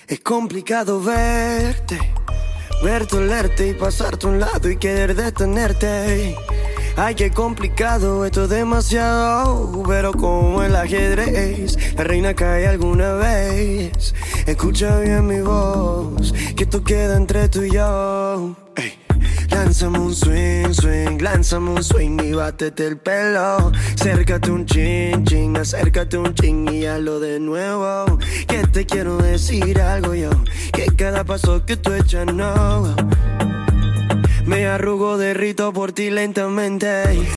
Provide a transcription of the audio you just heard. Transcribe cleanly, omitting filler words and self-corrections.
Es complicado verte, olerte y pasarte a un lado y querer detenerte. Ay, qué complicado, esto es demasiado. Pero como el ajedrez, la reina cae alguna vez. Escucha bien mi voz, que esto queda entre tú y yo. Ey. Lánzame un swing, swing, lánzame un swing y bátete el pelo. Acércate un chin, chin, acércate un chin y hazlo de nuevo. Que te quiero decir algo yo, que cada paso que tú echas no. Me arrugo, derrito por ti lentamente.